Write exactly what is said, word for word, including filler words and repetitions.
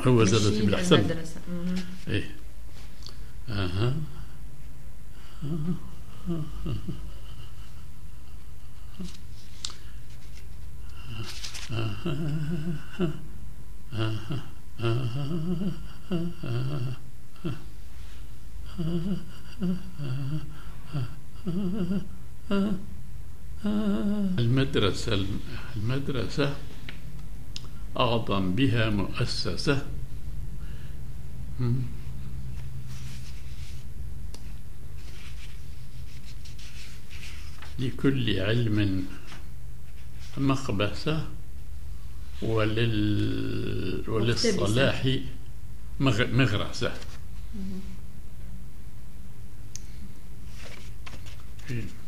هو زادت بالأحسن. المدرسة. إيه. أها. المدرسة المدرسة أعظم بها مؤسسة لكل علم مخبسة ولل... وللصلاح مغرسة.